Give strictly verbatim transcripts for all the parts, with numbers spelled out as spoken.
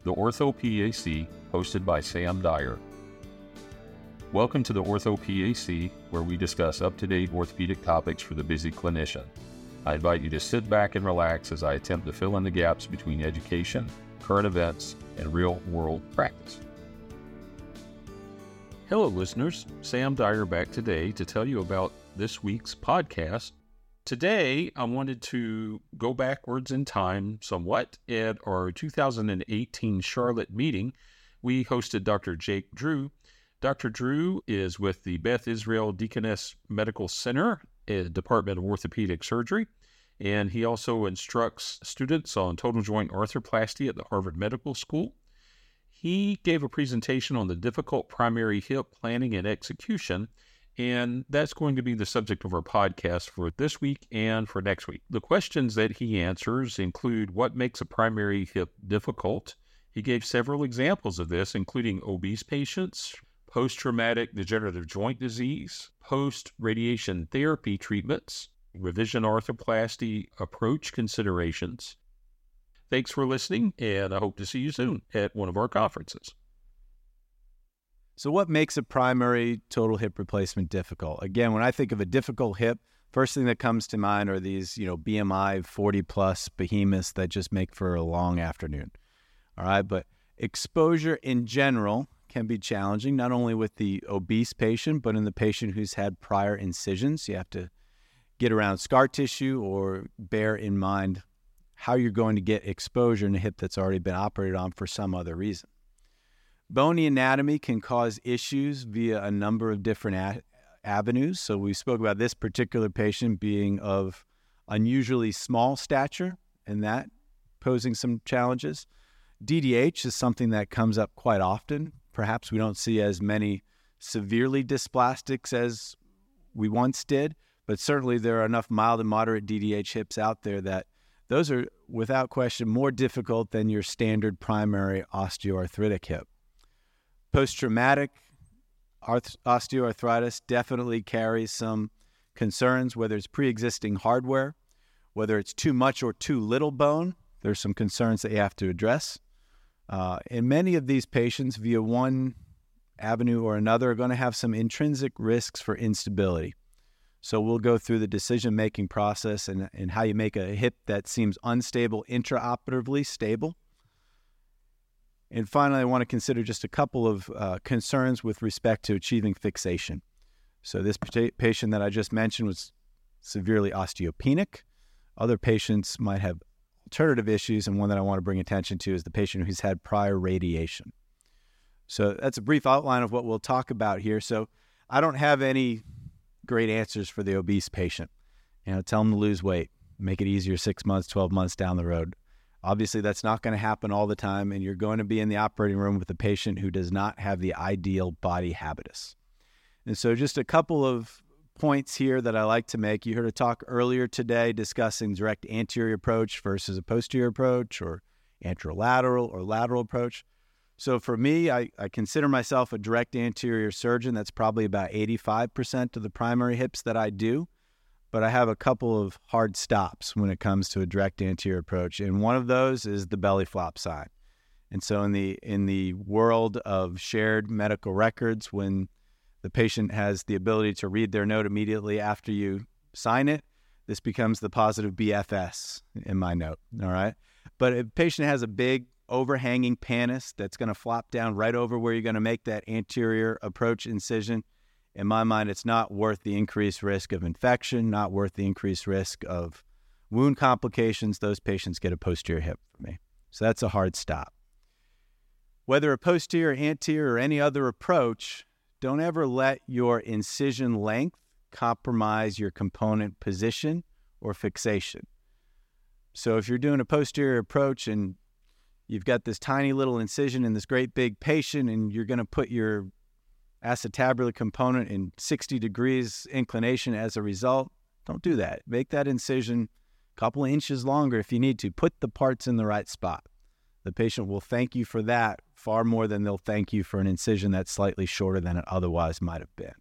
the Ortho P A C, hosted by Sam Dyer. Welcome to the Ortho P A C, where we discuss up-to-date orthopedic topics for the busy clinician. I invite you to sit back and relax as I attempt to fill in the gaps between education, current events, and real-world practice. Hello, listeners. Sam Dyer back today to tell you about this week's podcast. Today, I wanted to go backwards in time somewhat. At our two thousand eighteen Charlotte meeting, we hosted Doctor Jake Drew. Doctor Drew is with the Beth Israel Deaconess Medical Center, uh, Department of Orthopedic Surgery, and he also instructs students on total joint arthroplasty at the Harvard Medical School. He gave a presentation on the difficult primary hip planning and execution, and that's going to be the subject of our podcast for this week and for next week. The questions that he answers include what makes a primary hip difficult. He gave several examples of this, including obese patients, post-traumatic degenerative joint disease, post-radiation therapy treatments, revision arthroplasty approach considerations. Thanks for listening, and I hope to see you soon at one of our conferences. So what makes a primary total hip replacement difficult? Again, when I think of a difficult hip, first thing that comes to mind are these, you know, B M I forty plus behemoths that just make for a long afternoon. All right, but exposure in general can be challenging, not only with the obese patient, but in the patient who's had prior incisions. You have to get around scar tissue or bear in mind how you're going to get exposure in a hip that's already been operated on for some other reason. Bony anatomy can cause issues via a number of different a- avenues. So we spoke about this particular patient being of unusually small stature and that posing some challenges. D D H is something that comes up quite often. Perhaps we don't see as many severely dysplastics as we once did, but certainly there are enough mild and moderate D D H hips out there that those are, without question, more difficult than your standard primary osteoarthritic hip. Post-traumatic arth- osteoarthritis definitely carries some concerns, whether it's pre-existing hardware, whether it's too much or too little bone. There's some concerns that you have to address. Uh, and many of these patients, via one avenue or another, are going to have some intrinsic risks for instability. So we'll go through the decision-making process and, and how you make a hip that seems unstable intraoperatively stable. And finally, I want to consider just a couple of uh, concerns with respect to achieving fixation. So this patient that I just mentioned was severely osteopenic. Other patients might have alternative issues, and one that I want to bring attention to is the patient who's had prior radiation. So that's a brief outline of what we'll talk about here. So I don't have any great answers for the obese patient. You know, tell them to lose weight, make it easier six months, twelve months down the road. Obviously, that's not going to happen all the time, and you're going to be in the operating room with a patient who does not have the ideal body habitus. And so just a couple of points here that I like to make. You heard a talk earlier today discussing direct anterior approach versus a posterior approach, or anterolateral or lateral approach. So for me, I, I consider myself a direct anterior surgeon. That's probably about eighty-five percent of the primary hips that I do. But I have a couple of hard stops when it comes to a direct anterior approach. And one of those is the belly flop sign. And so in the in the world of shared medical records, when the patient has the ability to read their note immediately after you sign it, this becomes the positive B F S in my note, all right? But if a patient has a big overhanging pannus that's going to flop down right over where you're going to make that anterior approach incision, in my mind, it's not worth the increased risk of infection, not worth the increased risk of wound complications. Those patients get a posterior hip from me. So that's a hard stop. Whether a posterior, anterior, or any other approach, don't ever let your incision length compromise your component position or fixation. So if you're doing a posterior approach and you've got this tiny little incision in this great big patient and you're going to put your acetabular component in sixty degrees inclination as a result, don't do that. Make that incision a couple of inches longer if you need to. Put the parts in the right spot. The patient will thank you for that far more than they'll thank you for an incision that's slightly shorter than it otherwise might have been.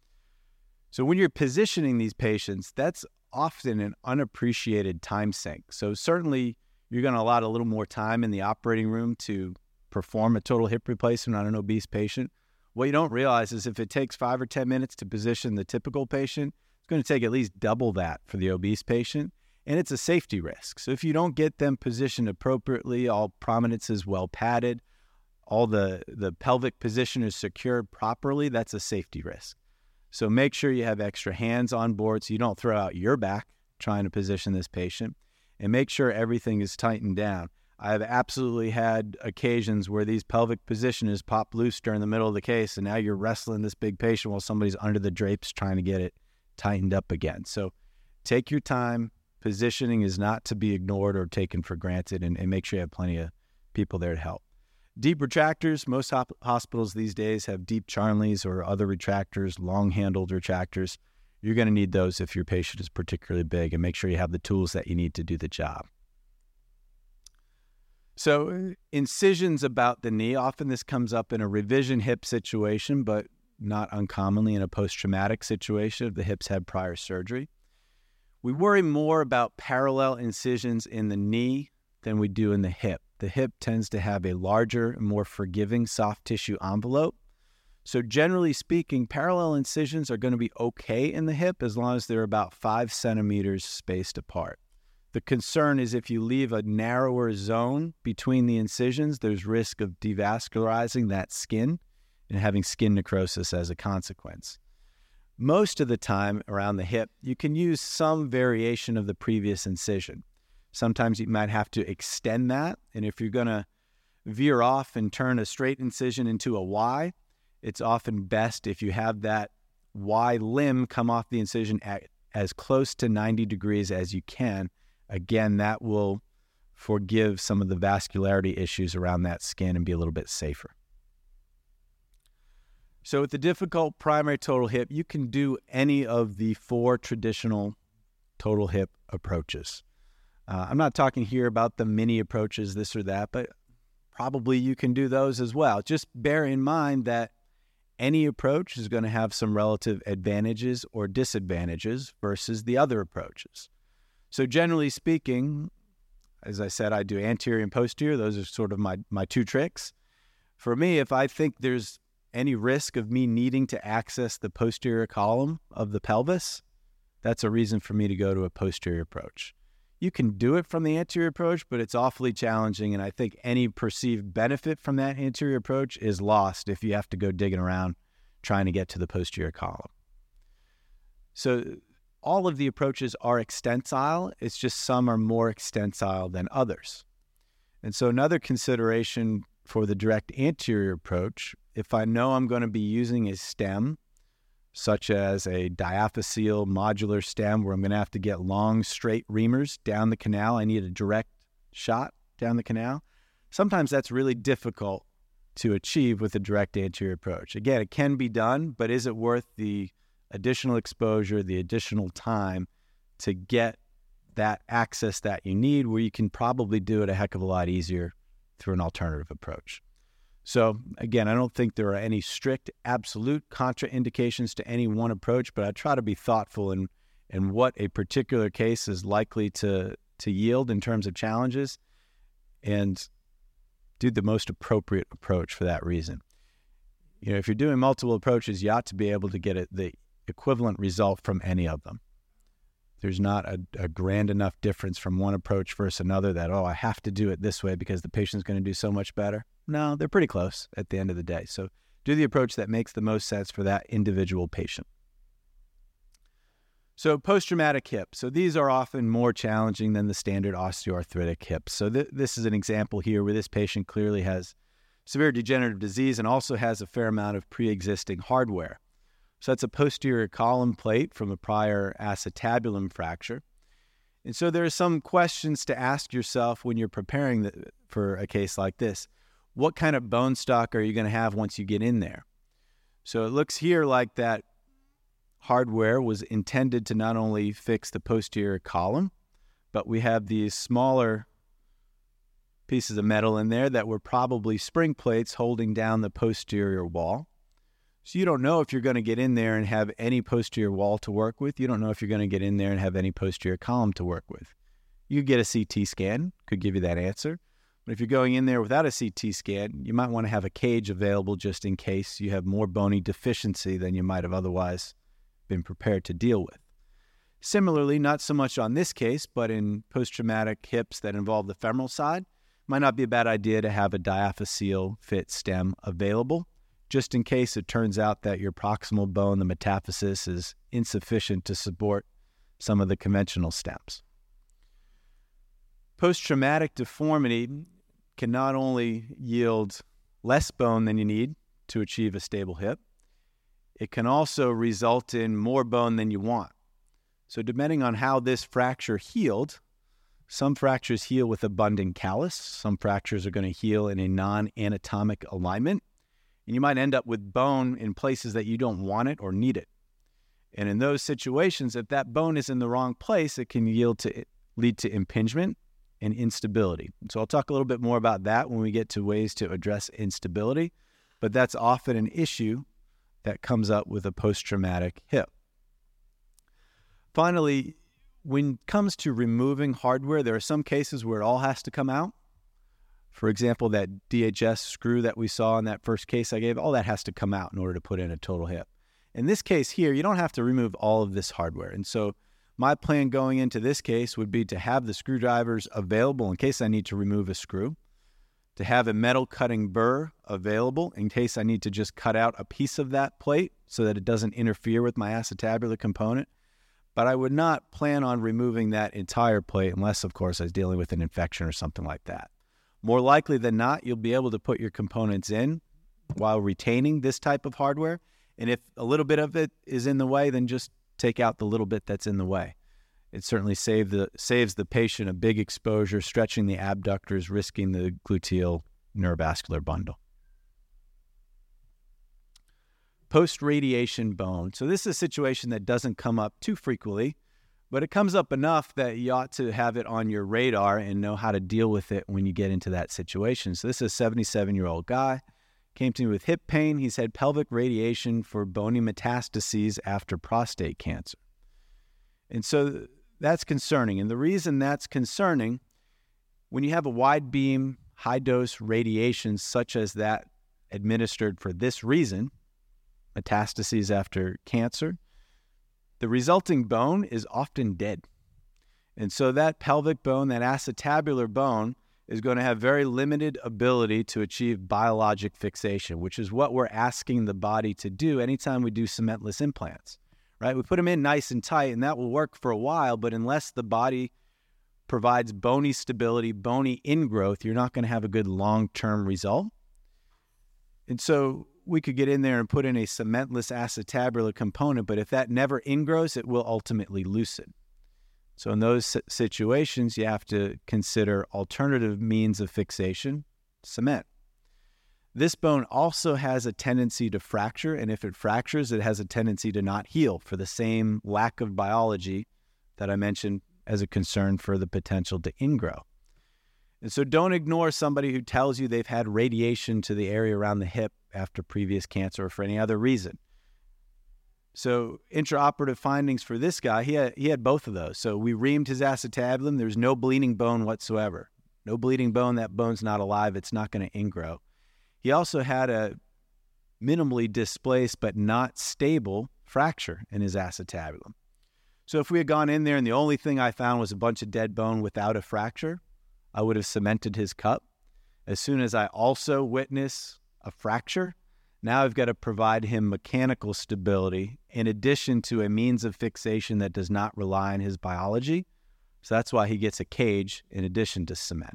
So when you're positioning these patients, that's often an unappreciated time sink. So certainly you're going to allot a little more time in the operating room to perform a total hip replacement on an obese patient. What you don't realize is if it takes five or ten minutes to position the typical patient, it's going to take at least double that for the obese patient, and it's a safety risk. So if you don't get them positioned appropriately, all prominence is well padded, all the, the pelvic position is secured properly, that's a safety risk. So make sure you have extra hands on board so you don't throw out your back trying to position this patient, and make sure everything is tightened down. I have absolutely had occasions where these pelvic positioners pop loose during the middle of the case, and now you're wrestling this big patient while somebody's under the drapes trying to get it tightened up again. So take your time. Positioning is not to be ignored or taken for granted, and, and make sure you have plenty of people there to help. Deep retractors, most hop- hospitals these days have deep Charnleys or other retractors, long-handled retractors. You're going to need those if your patient is particularly big, and make sure you have the tools that you need to do the job. So incisions about the knee, often this comes up in a revision hip situation, but not uncommonly in a post-traumatic situation if the hips had prior surgery. We worry more about parallel incisions in the knee than we do in the hip. The hip tends to have a larger, more forgiving soft tissue envelope. So generally speaking, parallel incisions are going to be okay in the hip as long as they're about five centimeters spaced apart. The concern is if you leave a narrower zone between the incisions, there's risk of devascularizing that skin and having skin necrosis as a consequence. Most of the time around the hip, you can use some variation of the previous incision. Sometimes you might have to extend that, and if you're going to veer off and turn a straight incision into a Y, it's often best if you have that Y limb come off the incision at as close to ninety degrees as you can. Again, that will forgive some of the vascularity issues around that skin and be a little bit safer. So with the difficult primary total hip, you can do any of the four traditional total hip approaches. Uh, I'm not talking here about the mini approaches, this or that, but probably you can do those as well. Just bear in mind that any approach is going to have some relative advantages or disadvantages versus the other approaches. So generally speaking, as I said, I do anterior and posterior. Those are sort of my, my two tricks. For me, if I think there's any risk of me needing to access the posterior column of the pelvis, that's a reason for me to go to a posterior approach. You can do it from the anterior approach, but it's awfully challenging, and I think any perceived benefit from that anterior approach is lost if you have to go digging around trying to get to the posterior column. So all of the approaches are extensile. It's just some are more extensile than others. And so another consideration for the direct anterior approach, if I know I'm going to be using a stem, such as a diaphyseal modular stem where I'm going to have to get long, straight reamers down the canal, I need a direct shot down the canal. Sometimes that's really difficult to achieve with a direct anterior approach. Again, it can be done, but is it worth the additional exposure, the additional time to get that access that you need, where you can probably do it a heck of a lot easier through an alternative approach? So again, I don't think there are any strict, absolute contraindications to any one approach, but I try to be thoughtful in, in what a particular case is likely to, to yield in terms of challenges and do the most appropriate approach for that reason. You know, if you're doing multiple approaches, you ought to be able to get a, the equivalent result from any of them. There's not a, a grand enough difference from one approach versus another that, oh, I have to do it this way because the patient's going to do so much better. No, they're pretty close at the end of the day. So do the approach that makes the most sense for that individual patient. So post-traumatic hip. So these are often more challenging than the standard osteoarthritic hips. So th- this is an example here where this patient clearly has severe degenerative disease and also has a fair amount of pre-existing hardware. So that's a posterior column plate from a prior acetabulum fracture. And so there are some questions to ask yourself when you're preparing the, for a case like this. What kind of bone stock are you going to have once you get in there? So it looks here like that hardware was intended to not only fix the posterior column, but we have these smaller pieces of metal in there that were probably spring plates holding down the posterior wall. So you don't know if you're going to get in there and have any posterior wall to work with. You don't know if you're going to get in there and have any posterior column to work with. You could get a C T scan, could give you that answer. But if you're going in there without a C T scan, you might want to have a cage available just in case you have more bony deficiency than you might have otherwise been prepared to deal with. Similarly, not so much on this case, but in post-traumatic hips that involve the femoral side, might not be a bad idea to have a diaphyseal fit stem available, just in case it turns out that your proximal bone, the metaphysis, is insufficient to support some of the conventional stems. Post-traumatic deformity can not only yield less bone than you need to achieve a stable hip, it can also result in more bone than you want. So depending on how this fracture healed, some fractures heal with abundant callus, some fractures are going to heal in a non-anatomic alignment, and you might end up with bone in places that you don't want it or need it. And in those situations, if that bone is in the wrong place, it can yield to lead to impingement and instability. So I'll talk a little bit more about that when we get to ways to address instability, but that's often an issue that comes up with a post-traumatic hip. Finally, when it comes to removing hardware, there are some cases where it all has to come out. For example, that D H S screw that we saw in that first case I gave, all that has to come out in order to put in a total hip. In this case here, you don't have to remove all of this hardware. And so my plan going into this case would be to have the screwdrivers available in case I need to remove a screw, to have a metal cutting burr available in case I need to just cut out a piece of that plate so that it doesn't interfere with my acetabular component. But I would not plan on removing that entire plate unless, of course, I was dealing with an infection or something like that. More likely than not, you'll be able to put your components in while retaining this type of hardware. And if a little bit of it is in the way, then just take out the little bit that's in the way. It certainly save the, saves the patient a big exposure, stretching the abductors, risking the gluteal neurovascular bundle. Post-radiation bone. So this is a situation that doesn't come up too frequently, but it comes up enough that you ought to have it on your radar and know how to deal with it when you get into that situation. So this is a seventy-seven-year-old guy. Came to me with hip pain. He's had pelvic radiation for bony metastases after prostate cancer. And so that's concerning. And the reason that's concerning, when you have a wide beam, high dose radiation such as that administered for this reason, metastases after cancer, the resulting bone is often dead. And so that pelvic bone, that acetabular bone, is going to have very limited ability to achieve biologic fixation, which is what we're asking the body to do anytime we do cementless implants, right? We put them in nice and tight, and that will work for a while, but unless the body provides bony stability, bony ingrowth, you're not going to have a good long-term result. And so we could get in there and put in a cementless acetabular component, but if that never ingrows, it will ultimately loosen. So in those situations, you have to consider alternative means of fixation, cement. This bone also has a tendency to fracture, and if it fractures, it has a tendency to not heal for the same lack of biology that I mentioned as a concern for the potential to ingrow. And so don't ignore somebody who tells you they've had radiation to the area around the hip after previous cancer or for any other reason. So intraoperative findings for this guy, he had, he had both of those. So we reamed his acetabulum. There's no bleeding bone whatsoever. No bleeding bone. That bone's not alive. It's not going to ingrow. He also had a minimally displaced but not stable fracture in his acetabulum. So if we had gone in there and the only thing I found was a bunch of dead bone without a fracture, I would have cemented his cup. As soon as I also witness a fracture, now I've got to provide him mechanical stability in addition to a means of fixation that does not rely on his biology. So that's why he gets a cage in addition to cement.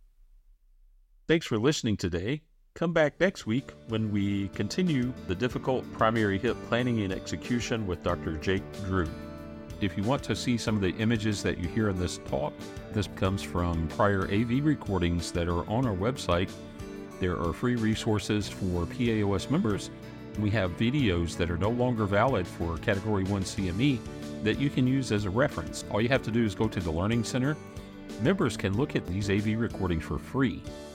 Thanks for listening today. Come back next week when we continue the difficult primary hip planning and execution with Doctor Jake Drew. If you want to see some of the images that you hear in this talk, this comes from prior A V recordings that are on our website. There are free resources for P A O S members. We have videos that are no longer valid for Category one C M E that you can use as a reference. All you have to do is go to the Learning Center. Members can look at these A V recordings for free.